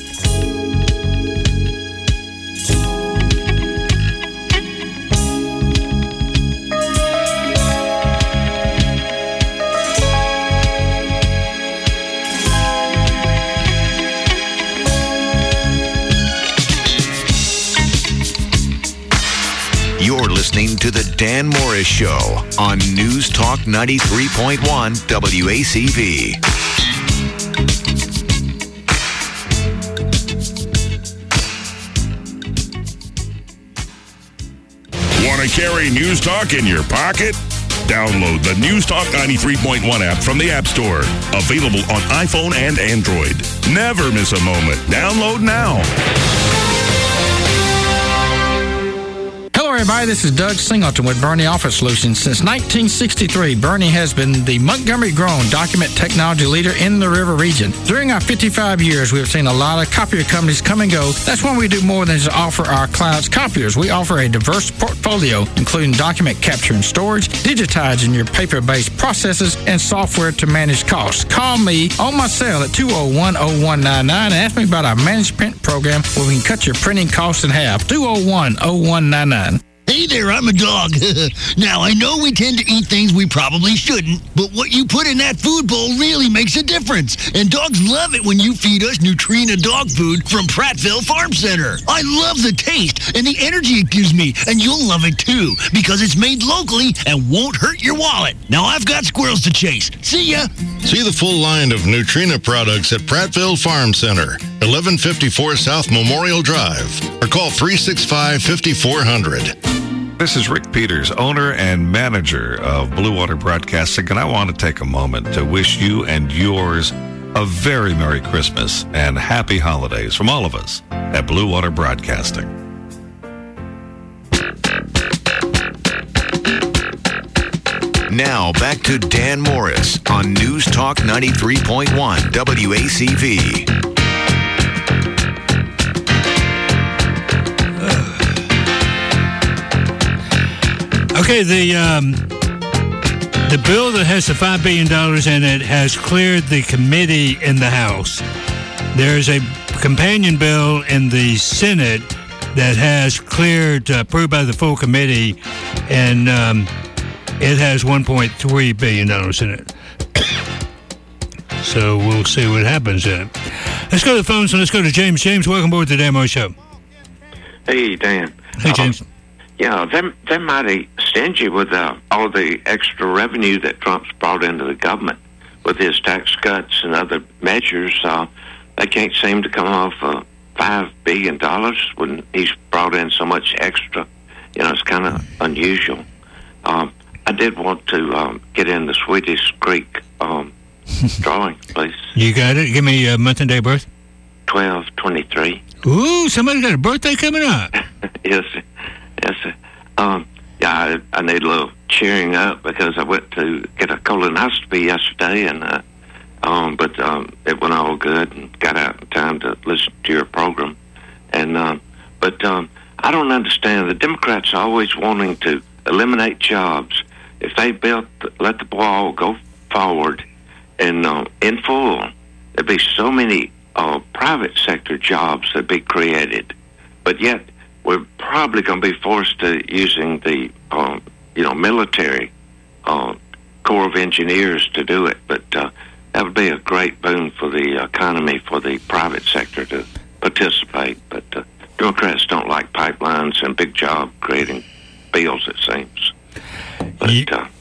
You're listening to The Dan Morris Show on News Talk ninety-three point one W A C V. Want to carry News Talk in your pocket? Download the News Talk ninety-three point one app from the App Store. Available on iPhone and Android. Never miss a moment. Download now. Hello, everybody. This is Doug Singleton with Bernie Office Solutions. Since nineteen sixty-three, Bernie has been the Montgomery-grown document technology leader in the River region. During our fifty-five years, we have seen a lot of copier companies come and go. That's when we do more than just offer our clients copiers. We offer a diverse portfolio, including document capture and storage, digitizing your paper-based processes, and software to manage costs. Call me on my cell at two oh one oh one nine nine and ask me about our managed print program where we can cut your printing costs in half. two oh one oh one nine nine. Hey there, I'm a dog. Now, I know we tend to eat things we probably shouldn't, but what you put in that food bowl really makes a difference. And dogs love it when you feed us Nutrena dog food from Prattville Farm Center. I love the taste and the energy it gives me, and you'll love it too, because it's made locally and won't hurt your wallet. Now, I've got squirrels to chase. See ya! See the full line of Nutrena products at Prattville Farm Center, eleven fifty-four South Memorial Drive, or call three six five, five four zero zero. This is Rick Peters, owner and manager of Blue Water Broadcasting, and I want to take a moment to wish you and yours a very Merry Christmas and Happy Holidays from all of us at Blue Water Broadcasting. Now back to Dan Morris on News Talk ninety-three point one W A C V. Okay, the um, the bill that has the five billion dollars in it has cleared the committee in the House. There's a companion bill in the Senate that has cleared, uh, approved by the full committee, and um, it has one point three billion dollars in it. So we'll see what happens in it. Let's go to the phones and let's go to James. James, welcome aboard the Dan Moore Show. Hey, Dan. Hey, James. Uh, yeah, they're, they're mighty stingy with uh, all the extra revenue that Trump's brought into the government with his tax cuts and other measures. Uh, they can't seem to come off uh, five billion dollars when he's brought in so much extra. You know, it's kind of unusual. Um, I did want to um, get in the Swedish Creek um, drawing, please. You got it? Give me a month and day of birth. twelve twenty-three. Ooh, somebody got a birthday coming up. Yes, sir. Yes, sir. Um, yeah, I, I need a little cheering up because I went to get a colonoscopy yesterday, and uh, um, but um, it went all good and got out in time to listen to your program. And um, but um, I don't understand. The Democrats are always wanting to eliminate jobs. If they built, let the wall go forward, and uh, in full, there'd be so many uh, private sector jobs that'd be created. But yet, we're probably going to be forced to using the, uh, you know, military uh, Corps of Engineers to do it. But uh, that would be a great boon for the economy, for the private sector to participate. But uh, Democrats don't like pipelines and big job creating bills, it seems. But, uh,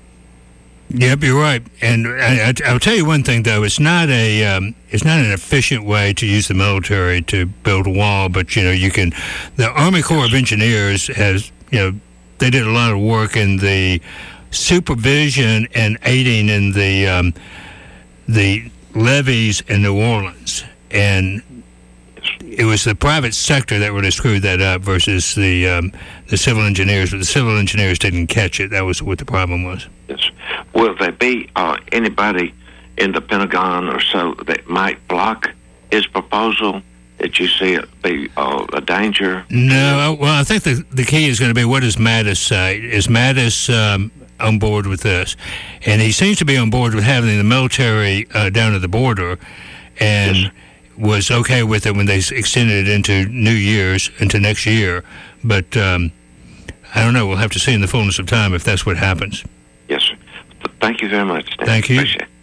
Yep, you're right. And I, I, I'll tell you one thing, though. It's not a um, it's not an efficient way to use the military to build a wall. But, you know, you can... The Army Corps of Engineers has, you know, they did a lot of work in the supervision and aiding in the um, the levees in New Orleans. And it was the private sector that really screwed that up versus the um, the civil engineers. But the civil engineers didn't catch it. That was what the problem was. Yes. Will there be uh, anybody in the Pentagon or so that might block his proposal? Did you see it be uh, a danger? No. Well, I think the the key is going to be, what does Mattis say? Is Mattis um, on board with this? And he seems to be on board with having the military uh, down at the border, and yes. was okay with it when they extended it into New Year's, into next year. But um, I don't know. We'll have to see in the fullness of time if that's what happens. Yes, sir. Thank you very much, Dan. Thank you. Appreciate it.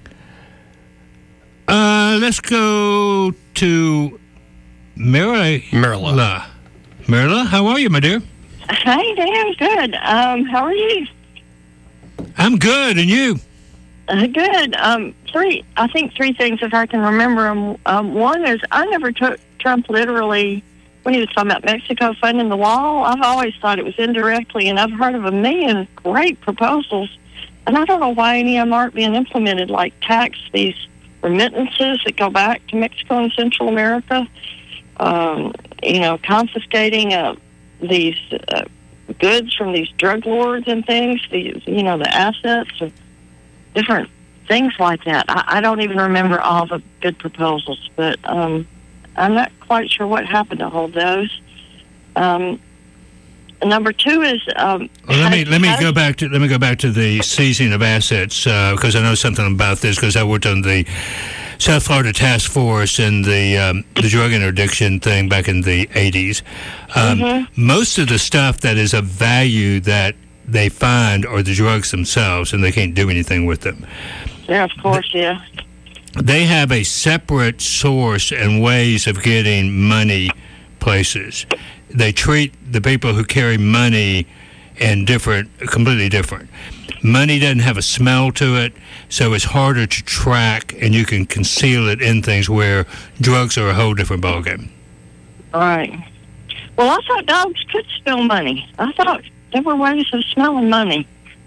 Uh, let's go to Marilla. Marilla. Marilla, how are you, my dear? Hi, Dan. Good. Um, how are you? I'm good, and you? Uh, good. Um, three. I think three things, if I can remember them. Um, one is I never took Trump literally when he was talking about Mexico funding the wall. I've always thought it was indirectly, and I've heard of a million great proposals, and I don't know why any of them aren't being implemented, like tax these remittances that go back to Mexico and Central America. Um, you know, confiscating uh, these uh, goods from these drug lords and things. These, you know, the assets of different things like that. I, I don't even remember all the good proposals, but um, I'm not quite sure what happened to hold those. Um, number two is um, well, let me how, let me how, go back to let me go back to the seizing of assets because uh, I know something about this because I worked on the South Florida Task Force and the um, the drug interdiction thing back in the eighties. Um, mm-hmm. Most of the stuff that is of value that they find are the drugs themselves, and they can't do anything with them. Yeah, of course, yeah. They have a separate source and ways of getting money places. They treat the people who carry money in different, completely different. Money doesn't have a smell to it, so it's harder to track, and you can conceal it in things where drugs are a whole different ballgame. All right. Well, I thought dogs could smell money. I thought there were ways of smelling money.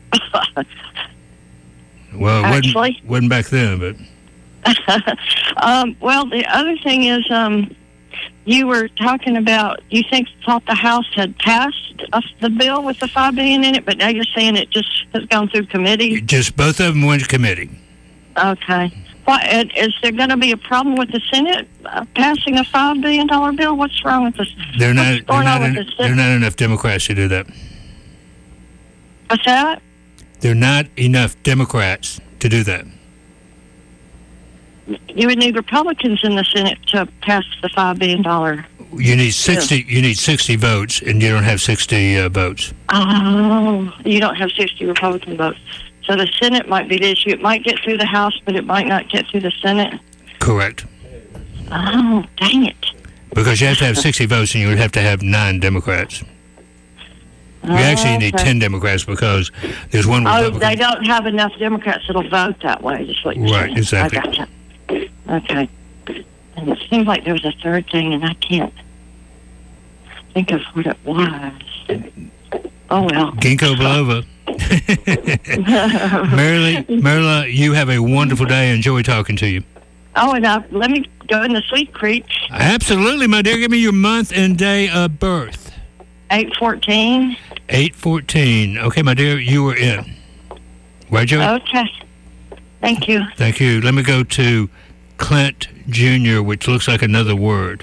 Well, it Actually. wasn't, wasn't back then, but... um, well, the other thing is, um, you were talking about, you think thought the House had passed uh, the bill with the five billion dollars in it, but now you're saying it just has gone through committee? Just both of them went to committee. Okay. What, is there going to be a problem with the Senate uh, passing a five billion dollars bill? What's wrong with this? They're not, What's going they're not, on en- with the they're Senate? not enough Democrats to do that. What's that? There are not enough Democrats to do that. You would need Republicans in the Senate to pass the five billion dollars. You need sixty. You need sixty votes, and you don't have sixty uh, votes. Oh, you don't have sixty Republican votes. So the Senate might be the issue. It might get through the House, but it might not get through the Senate. Correct. Oh, dang it. Because you have to have sixty votes, and you would have to have nine Democrats. You actually need okay. ten Democrats because there's one Oh, Republican. they don't have enough Democrats that'll vote that way. Is what you're Right, saying. exactly. I gotcha. Okay. And it seems like there was a third thing, and I can't think of what it was. Oh, well. Ginkgo biloba. Marilyn, Marilla, you have a wonderful day. Enjoy talking to you. Oh, and uh, let me go in the Sweet Creek. Absolutely, my dear. Give me your month and day of birth. eight fourteen. eight fourteen. Okay, my dear, you were in. Right, Joey? Okay. Thank you. Thank you. Let me go to Clint Junior, which looks like another word.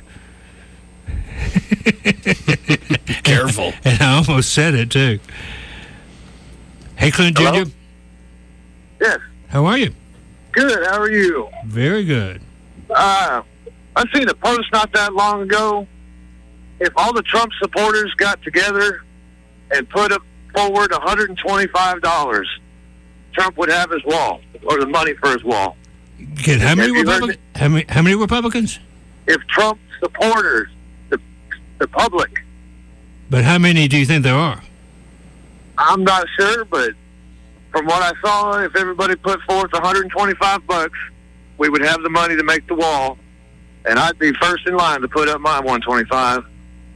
Careful. And I almost said it, too. Hey, Clint Hello? Junior Yes. How are you? Good. How are you? Very good. Uh, I seen a post not that long ago. If all the Trump supporters got together and put up forward one hundred twenty-five dollars, Trump would have his wall, or the money for his wall. Good. How many, Have you heard Republic- how many How many Republicans? If Trump supporters, the, the public, But how many do you think there are? I'm not sure, but from what I saw, if everybody put forth one hundred twenty-five bucks, we would have the money to make the wall, and I'd be first in line to put up my one twenty-five.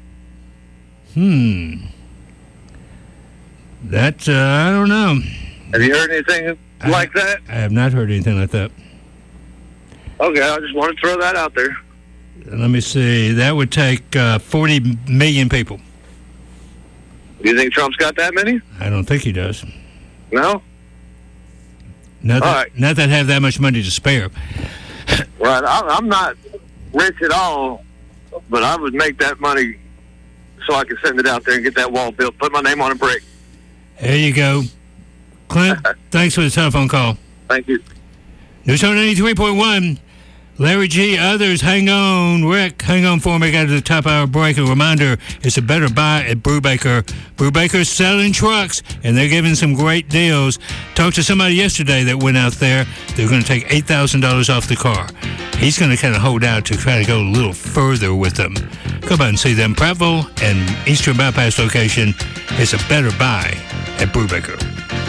Hmm. That, uh, I don't know. Have you heard anything like that? I have not heard anything like that. Okay, I just want to throw that out there. Let me see. That would take uh, forty million people. Do you think Trump's got that many? I don't think he does. No? Not that, All right. not that have that much money to spare. Right. I, I'm not rich at all, but I would make that money so I could send it out there and get that wall built, put my name on a brick. There you go. Clint, thanks for the telephone call. Thank you. News Talk ninety-three point one. Larry G., others, hang on. Rick, hang on for me. Got to the top hour break. A reminder, it's a better buy at Brubaker. Brubaker's selling trucks, and they're giving some great deals. Talked to somebody yesterday that went out there. They're going to take eight thousand dollars off the car. He's going to kind of hold out to try to go a little further with them. Go by and see them. Prattville and Eastern Bypass location. It's a better buy at Brubaker.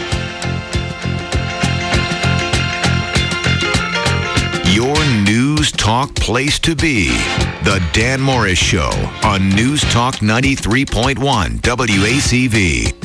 Your News Talk place to be. The Dan Morris Show on News Talk ninety-three point one W A C V.